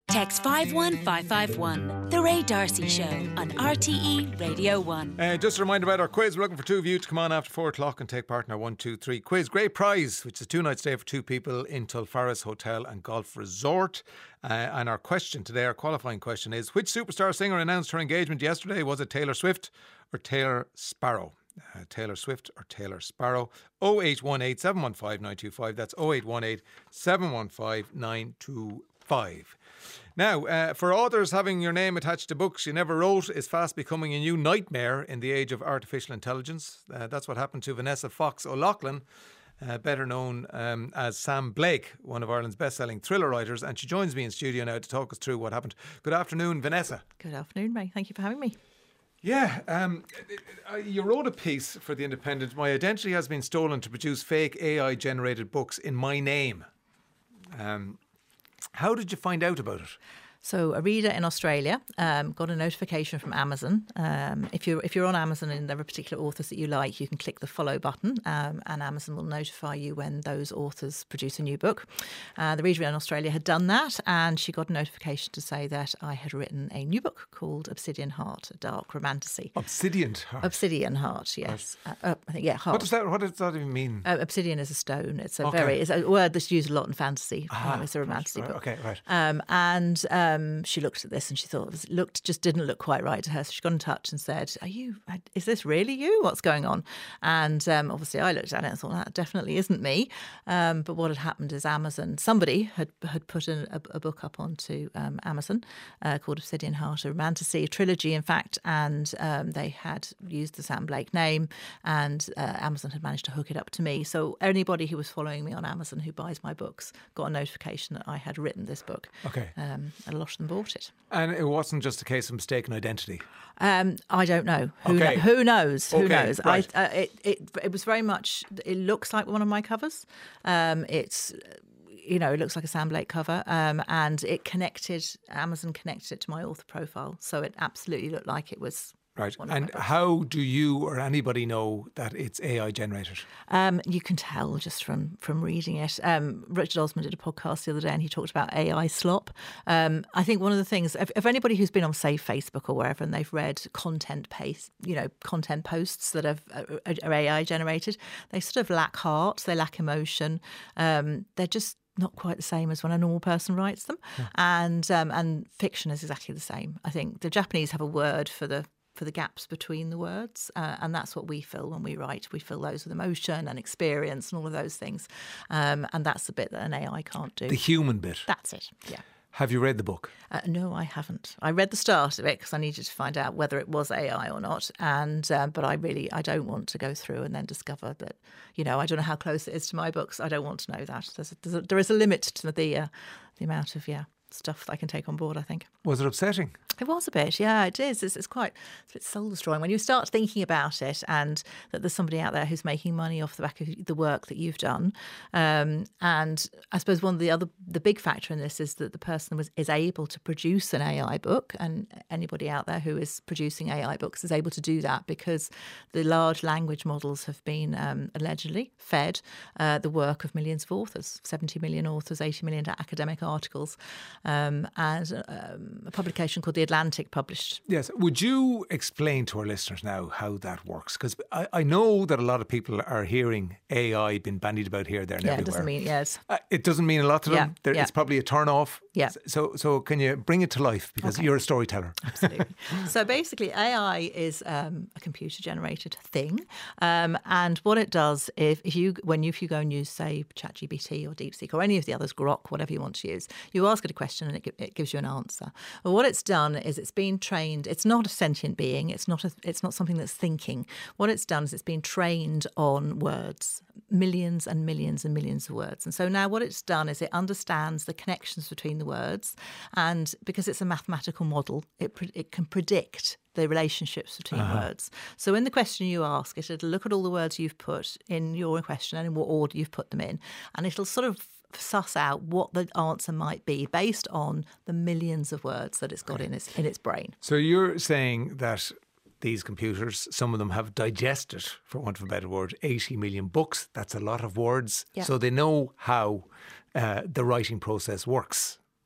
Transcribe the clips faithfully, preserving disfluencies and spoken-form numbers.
Text five one five five one. The Ray Darcy Show on R T E Radio one. Uh, just a reminder about our quiz. We're looking for two of you to come on after four o'clock and take part in our one, two, three quiz. Great prize, which is a two-night stay for two people in Tulfarris Hotel and Golf Resort. Uh, and our question today, our qualifying question is, which superstar singer announced her engagement yesterday? Was it Taylor Swift or Taylor Sparrow? Uh, Taylor Swift or Taylor Sparrow. oh eight one eight, seven one five, nine two five. That's oh eight one eight, seven one five, nine two five. Now, uh, for authors, having your name attached to books you never wrote is fast becoming a new nightmare in the age of artificial intelligence. Uh, that's what happened to Vanessa Fox O'Loughlin, uh, better known um, as Sam Blake, one of Ireland's best-selling thriller writers, and she joins me in studio now to talk us through what happened. Good afternoon, Vanessa. Good afternoon, Ray. Thank you for having me. Yeah, um, you wrote a piece for The Independent. My identity has been stolen to produce fake A I-generated books in my name. Um, how did you find out about it? So a reader in Australia um, got a notification from Amazon. Um, if you're if you're on Amazon and there are particular authors that you like, you can click the follow button um, and Amazon will notify you when those authors produce a new book. Uh, the reader in Australia had done that and she got a notification to say that I had written a new book called Obsidian Heart, a dark romantasy. Obsidian Heart? Obsidian Heart, yes. Uh, uh, I think, yeah, heart. What does that, what does that even mean? Uh, obsidian is a stone. It's a Okay. very, it's a word that's used a lot in fantasy. Ah, um, it's a romantasy right, book. okay, right. Um, and um, she looked at this and she thought it was, looked just didn't look quite right to her. So she got in touch and said, "Are you? Is this really you? What's going on?" And um, obviously, I looked at it and thought that definitely isn't me. Um, but what had happened is Amazon, somebody had had put a, a, a book up onto um, Amazon uh, called Obsidian Heart, a romantasy, a trilogy, in fact, and um, they had used the Sam Blake name, and uh, Amazon had managed to hook it up to me. So anybody who was following me on Amazon who buys my books got a notification that I had written this book. Okay. Um, and a lot of them bought it. And it wasn't just a case of mistaken identity? Um, I don't know. Who, Okay. kno- who knows? Who Okay, knows? right. I, uh, it, it, it was very much, it looks like one of my covers. Um, it's, you know, it looks like a Sam Blake cover. Um, and it connected, Amazon connected it to my author profile. So it absolutely looked like it was. Right. one of my And books. how do you or anybody know that it's A I generated? Um, you can tell just from from reading it. Um, Richard Osman did a podcast the other day and he talked about A I slop. Um, I think one of the things, if, if anybody who's been on, say, Facebook or wherever, and they've read content paste, you know, content posts that have, are, are A I generated, they sort of lack heart, they lack emotion. Um, they're just not quite the same as when a normal person writes them. Yeah. And um, and fiction is exactly the same. I think the Japanese have a word for the for the gaps between the words. Uh, and that's what we fill when we write. We fill those with emotion and experience and all of those things. Um, and that's the bit that an A I can't do. The human bit? That's it, yeah. Have you read the book? Uh, no, I haven't. I read the start of it because I needed to find out whether it was A I or not. And uh, but I really, I don't want to go through and then discover that, you know, I don't know how close it is to my books. I don't want to know that. There's a, there's a, there is a limit to the uh, the amount of, yeah, stuff that I can take on board, I think. Was it upsetting? It was a bit, yeah, it is. It's, it's quite it's a bit soul-destroying when you start thinking about it and that there's somebody out there who's making money off the back of the work that you've done. Um, and I suppose one of the other, the big factor in this is that the person was is able to produce an A I book, and anybody out there who is producing A I books is able to do that because the large language models have been um, allegedly fed uh, the work of millions of authors, seventy million authors, eighty million academic articles, um, and um, a publication called The Atlantic published. Yes. Would you explain to our listeners now how that works? Because I, I know that a lot of people are hearing A I being bandied about here, there and Yeah, everywhere. it doesn't mean, yes. Uh, it doesn't mean a lot to them. Yeah, There, yeah. It's probably a turn off. Yeah. So, so can you bring it to life? Because Okay. you're a storyteller. Absolutely. So basically, A I is um, a computer-generated thing, um, and what it does, if, if you when you, if you go and use, say, ChatGPT or DeepSeek or any of the others, Grok, whatever you want to use, you ask it a question and it, gi- it gives you an answer. Well, what it's done is it's been trained. It's not a sentient being. It's not a, It's not something that's thinking. What it's done is it's been trained on words, millions and millions and millions of words. And so now what it's done is it understands the connections between the words, and because it's a mathematical model, it pre- it can predict the relationships between uh-huh. words. So in the question you ask it, it'll look at all the words you've put in your question and in what order you've put them in, and it'll sort of suss out what the answer might be based on the millions of words that it's got in its in its brain. So you're saying that these computers, some of them have digested, for want of a better word, eighty million books. That's a lot of words. Yeah. So they know how uh, the writing process works.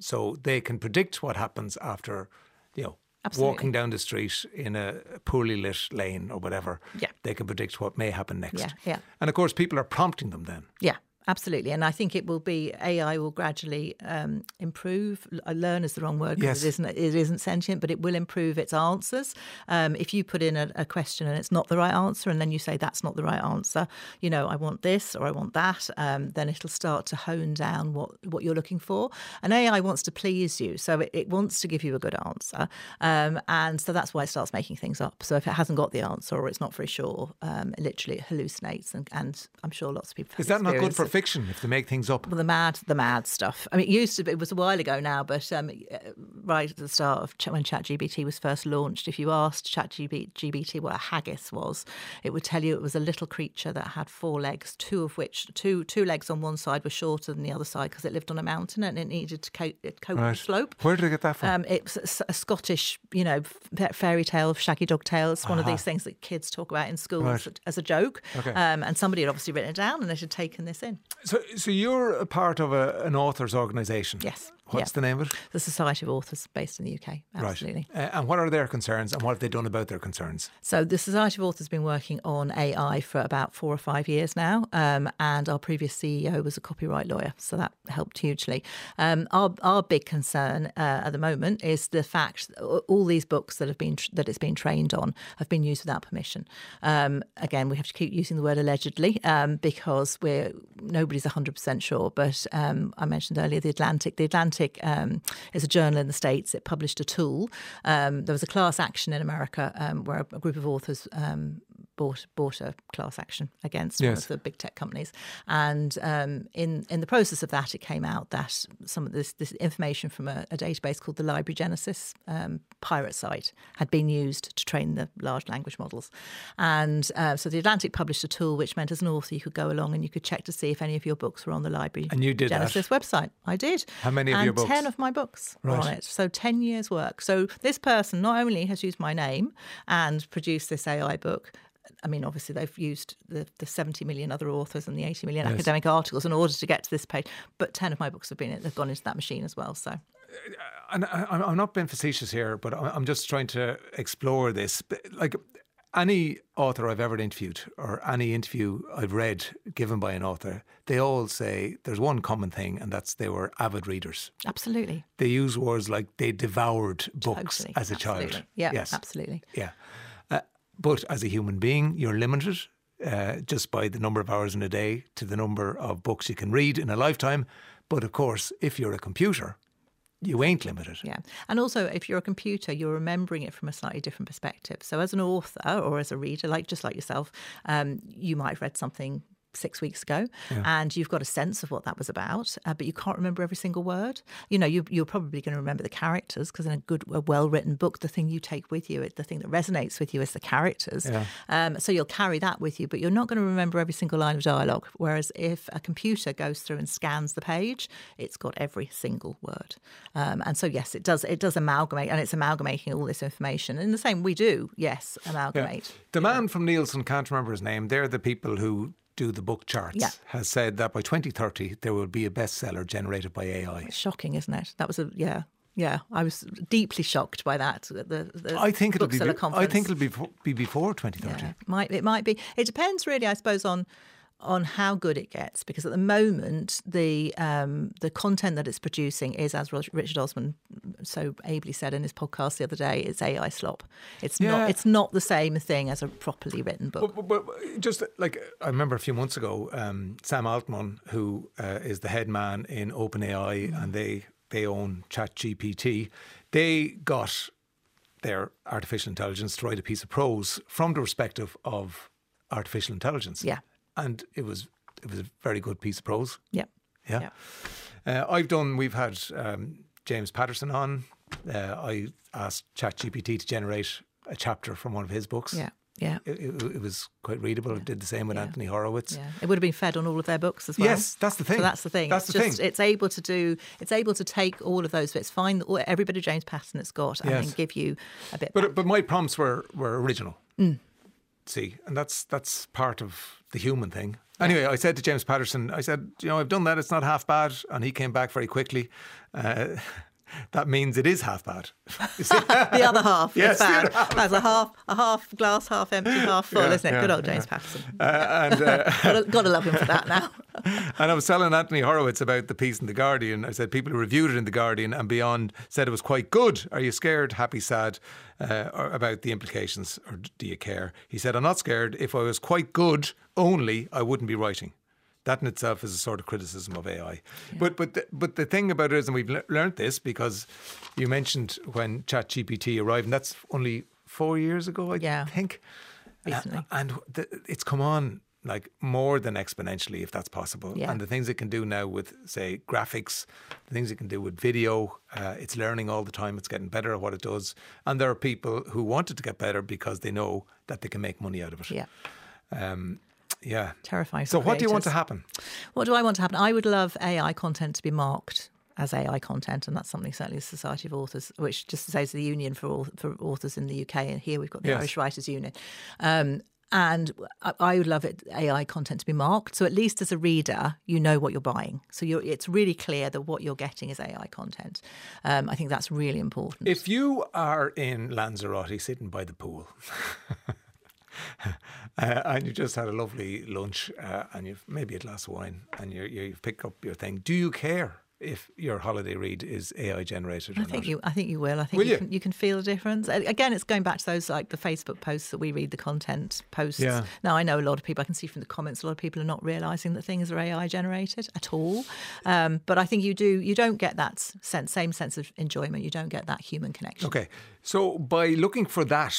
So they can predict what happens after, you know, Absolutely. walking down the street in a poorly lit lane or whatever. Yeah. They can predict what may happen next. Yeah, yeah. And of course, people are prompting them then. Yeah. Absolutely. And I think it will be, A I will gradually um, improve. Learn is the wrong word because Yes. it isn't, it isn't sentient, but it will improve its answers. Um, if you put in a, a question and it's not the right answer, and then you say that's not the right answer, you know, I want this or I want that, um, then it'll start to hone down what, what you're looking for. And A I wants to please you. So it, it wants to give you a good answer. Um, and so that's why it starts making things up. So if it hasn't got the answer or it's not very sure, um, literally it hallucinates. And, and I'm sure lots of people have Is that not good for experience of- fiction if they make things up? Well, the mad, the mad stuff. I mean, it used to be, it was a while ago now, but um, right at the start of Ch- when ChatGPT was first launched, if you asked ChatGPT what a haggis was, it would tell you it was a little creature that had four legs, two of which, two two legs on one side were shorter than the other side because it lived on a mountain and it needed to cope, it cope Right. the slope. Where did they get that from? Um, it's a, a Scottish, you know, f- fairy tale, shaggy dog tale. It's one of Aha. these things that kids talk about in schools Right. as a joke. Okay. Um, and somebody had obviously written it down and it had taken this in. So, so you're a part of a, an authors' organisation. Yes. What's yeah. the name of it? The Society of Authors, based in the U K. Absolutely. Right. Uh, and what are their concerns and what have they done about their concerns? So the Society of Authors has been working on A I for about four or five years now, um, and our previous C E O was a copyright lawyer, so that helped hugely. Um, our our big concern uh, at the moment is the fact that all these books that have been that it's been trained on have been used without permission. Um, again, we have to keep using the word allegedly um, because we're nobody's one hundred percent sure. But um, I mentioned earlier the Atlantic. The Atlantic um, is a journal in the States. It published a tool. Um, there was a class action in America um, where a group of authors um, bought bought a class action against one Yes. of the big tech companies. And um, in in the process of that, it came out that some of this, this information from a, a database called the Library Genesis um, pirate site had been used to train the large language models. And uh, so the Atlantic published a tool which meant as an author you could go along and you could check to see if any of your books were on the Library And you did that? Genesis website. I did. How many of and your books? ten of my books were Right. on it. So ten years work. So this person not only has used my name and produced this A I book, I mean, obviously they've used the, the seventy million other authors and the eighty million Yes. academic articles in order to get to this page. But ten of my books have been have gone into that machine as well. So And I, I'm not being facetious here, but I- I'm just trying to explore this. Like any author I've ever interviewed or any interview I've read given by an author, they all say there's one common thing, and that's they were avid readers. absolutely. They use words like they devoured books Totally. as a Absolutely. child. Yeah, yes. absolutely. Yeah. Uh, but as a human being, you're limited uh, just by the number of hours in a day to the number of books you can read in a lifetime. But of course, if you're a computer, you ain't limited. Yeah. And also, if you're a computer, you're remembering it from a slightly different perspective. So as an author or as a reader, like just like yourself, um, you might have read something six weeks ago and you've got a sense of what that was about, uh, but you can't remember every single word. You know, you, you're probably going to remember the characters because in a good, a well-written book, the thing you take with you, the thing that resonates with you is the characters. Yeah. Um, so you'll carry that with you, but you're not going to remember every single line of dialogue. Whereas if a computer goes through and scans the page, it's got every single word. Um, and so, yes, it does it does amalgamate, and it's amalgamating all this information. And the same we do, yes, amalgamate. The man from Nielsen, can't remember his name, they're the people who do the book charts, Yeah. has said that by twenty thirty there will be a bestseller generated by A I. It's shocking, isn't it? That was a, yeah. Yeah, I was deeply shocked by that. The, the I think it'll be. Bookseller be- I conference. think it'll be, befo- be before twenty thirty. Yeah, might it might be. It depends really, I suppose, on on how good it gets, because at the moment the um, the content that it's producing is, as Richard Osman so ably said in his podcast the other day, it's A I slop. It's Yeah. not. It's not the same thing as a properly written book. But, but, but just like I remember a few months ago, um, Sam Altman, who uh, is the head man in OpenAI, Mm. and they they own ChatGPT, they got their artificial intelligence to write a piece of prose from the perspective of artificial intelligence. Yeah. And it was it was a very good piece of prose. Yeah. Yeah. Uh, I've done, we've had um, James Patterson on. Uh, I asked ChatGPT to generate a chapter from one of his books. Yeah. Yeah. It, it, it was quite readable. It did the same with Yeah. Anthony Horowitz. Yeah, it would have been fed on all of their books as well. Yes, that's the thing. So that's the thing. That's it's the just, thing. It's able to do. It's able to take all of those bits, find all, every bit of James Patterson it's got, and Yes. then give you a bit. But back. but my prompts were, were original. see, and that's that's part of the human thing. Anyway, I said to James Patterson, I said, you know, I've done that. It's not half bad. And he came back very quickly. Uh, that means it is half bad. You see? The other half Yes, is bad. the other half. That's a half, a half glass, half empty, half full, Yeah, isn't it? yeah, Good old James yeah. Patterson. Uh, and uh, Gotta, gotta love him for that now. and I was telling Anthony Horowitz about the piece in The Guardian. I said people who reviewed it in The Guardian and beyond said it was quite good. Are you scared, happy, sad uh, or about the implications, or do you care? He said, I'm not scared. If I was quite good only, I wouldn't be writing. That in itself is a sort of criticism of A I. Yeah. But but the, but the thing about it is, and we've le- learnt this because you mentioned when ChatGPT arrived, and that's only four years ago, I yeah. think. Recently. Uh, and the, it's come on like more than exponentially, if that's possible. Yeah. And the things it can do now with, say, graphics, the things it can do with video, uh, it's learning all the time. It's getting better at what it does. And there are people who want it to get better because they know that they can make money out of it. Yeah. Um, Yeah. Terrifying. So what do you want to creators. happen? What do I want to happen? I would love A I content to be marked as A I content, and that's something certainly the Society of Authors, which just says the Union for all, for Authors in the U K, and here we've got the Yes. Irish Writers Union. Um, and I, I would love it A I content to be marked, so at least as a reader, you know what you're buying. So you're, it's really clear that what you're getting is A I content. Um, I think that's really important. If you are in Lanzarote sitting by the pool uh, and you just had a lovely lunch uh, and you've maybe a glass of wine and you're, you've picked up your thing, do you care if your holiday read is A I generated or I think not? you. I think you will. I think Will you, you? Can, you can feel the difference. A- Again, it's going back to those like the Facebook posts that we read, the content posts. Yeah. Now I know a lot of people. I can see from the comments, a lot of people are not realising that things are A I generated at all. Um, but I think you do. You don't get that sense, same sense of enjoyment. You don't get that human connection. Okay, so by looking for that,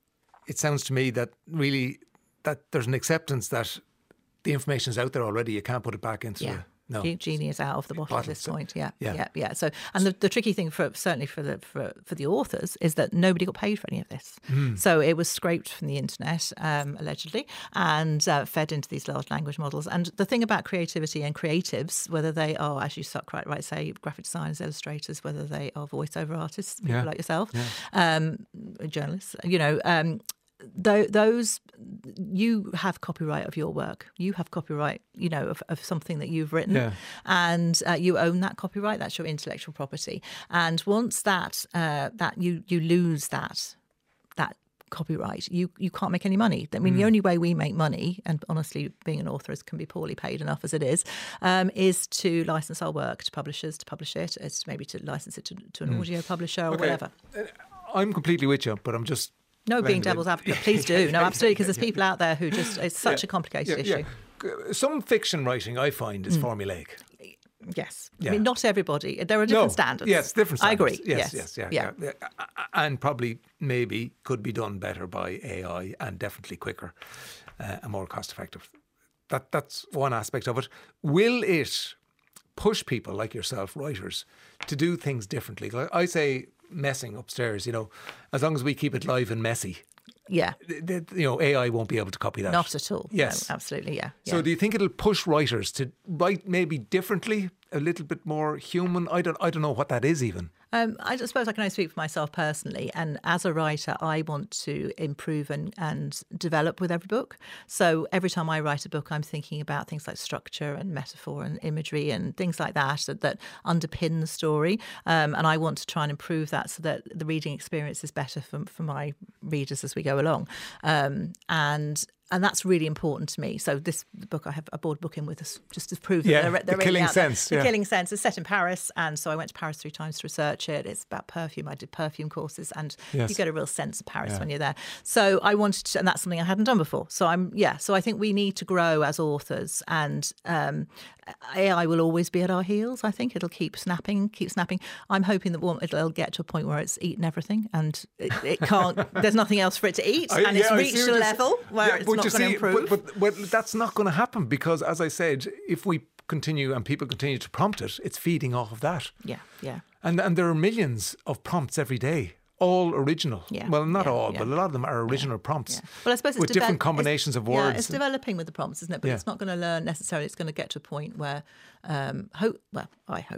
it sounds to me that really that there's an acceptance that the information's out there already. You can't put it back into Yeah. the... No. The genie is out of the bottle at Bottle. this point. Yeah, Yeah. yeah, yeah. So, and the, the tricky thing for certainly for the for, for the authors is that nobody got paid for any of this. Mm. So it was scraped from the internet, um, allegedly, and uh, fed into these large language models. And the thing about creativity and creatives, whether they are, as you quite right say, graphic designers, illustrators, whether they are voiceover artists, people Yeah. like yourself, Yeah. um, journalists, you know. Um, Th- those you have copyright of your work. You have copyright, you know, of, of something that you've written, Yeah. and uh, you own that copyright. That's your intellectual property. And once that uh, that you you lose that that copyright, you you can't make any money. I mean, Mm. the only way we make money, and honestly, being an author is, can be poorly paid enough as it is, um, is to license our work to publishers to publish it. It's maybe to license it to, to an audio publisher or Okay. whatever. Uh, I'm completely with you, but I'm just... No, being playing devil's the- advocate, please do. No, absolutely, because there's people out there who just, it's such Yeah. a complicated Yeah, issue. yeah. Some fiction writing, I find, is formulaic. Yes. Yeah. I mean, not everybody. There are different No. standards. Yes, different standards. I agree. Yes, Yes. yes, yeah, Yeah. yeah. yeah. And probably, maybe, could be done better by A I and definitely quicker uh, and more cost effective. That That's one aspect of it. Will it push people like yourself, writers, to do things differently? Like I say, messing upstairs, you know, as long as we keep it live and messy, Yeah. th- th- you know, A I won't be able to copy that. Not at all. Yes. No, absolutely. Yeah. So yeah. do you think it'll push writers to write maybe differently, a little bit more human? I don't I don't know what that is even. Um, I just suppose I can only speak for myself personally. And as a writer, I want to improve and, and develop with every book. So every time I write a book, I'm thinking about things like structure and metaphor and imagery and things like that that, that underpin the story. Um, and I want to try and improve that so that the reading experience is better for, for my readers as we go along. Um, and And that's really important to me. So this book, I have a board book in with us just to prove Yeah, that they're, they're The Killing really out there. Sense, The yeah. Killing Sense is set in Paris. And so I went to Paris three times to research it. It's about perfume. I did perfume courses and Yes. you get a real sense of Paris Yeah. when you're there. So I wanted to, and that's something I hadn't done before. So I'm, yeah, so I think we need to grow as authors, and um, A I will always be at our heels. I think it'll keep snapping, keep snapping. I'm hoping that one- it'll get to a point where it's eaten everything and it, it can't, there's nothing else for it to eat. I- and yeah, it's I see reached what a you're level saying. where Yeah, it's but not you going to see, improve. But, but, but that's not going to happen because, as I said, if we continue and people continue to prompt it, it's feeding off of that. yeah, yeah. And and there are millions of prompts every day, all original. Yeah, Well, not yeah, all, yeah. but a lot of them are original prompts. Yeah. Well, I suppose it's with different devel- combinations it's- of words. Yeah, it's developing with the prompts, isn't it? But Yeah. it's not going to learn necessarily. It's going to get to a point where, um, hope. Well, I hope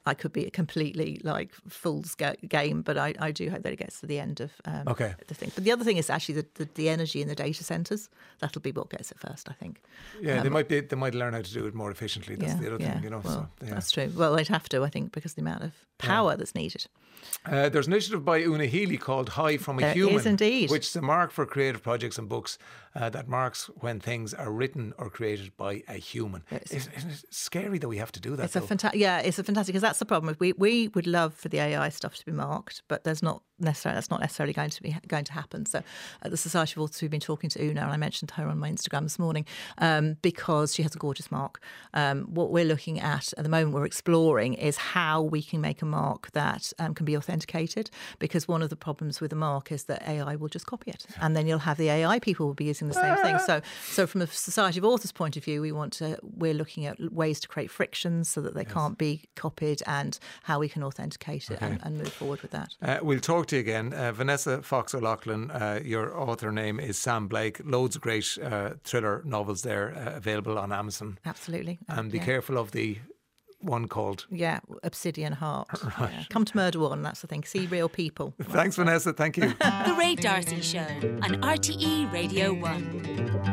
I could be a completely like fool's ga- game, but I, I do hope that it gets to the end of um, Okay. the thing. But the other thing is actually the, the, the energy in the data centres. That'll be what gets it first, I think. Yeah, Um, they might be. They might learn how to do it more efficiently. That's yeah, the other yeah. thing, you know. Well, so, yeah. that's true. Well, they'd have to, I think, because of the amount of power that's needed. Uh, there's an initiative by Una Healy called High from a There Human, is indeed. which is a mark for creative projects and books uh, that marks when things are written or created by a human. It's- Isn't isn't it scary that we have to do that? It's a though? fantastic, yeah, it's a fantastic, because that's the problem. We we would love for the A I stuff to be marked, but there's not necessarily that's not necessarily going to be going to happen. So, at the Society of Authors, we've been talking to Una, and I mentioned her on my Instagram this morning um, because she has a gorgeous mark. Um, what we're looking at at the moment, we're exploring, is how we can make a mark that um, can be authenticated. Because one of the problems with the mark is that A I will just copy it, and then you'll have the A I people will be using the same thing. So, so from a Society of Authors point of view, we want to we're looking at ways to create frictions so that they can't be copied, and how we can authenticate it and, and move forward with that. Uh, we'll talk to you again. Uh, Vanessa Fox O'Loughlin, uh, your author name is Sam Blake. Loads of great uh, thriller novels there uh, available on Amazon. Absolutely. And be yeah. careful of the one called. Yeah, Obsidian Heart. Yeah. Come to Murder One, that's the thing. See real people. Thanks, Vanessa. Thank you. The Ray Darcy Show on R T E Radio one.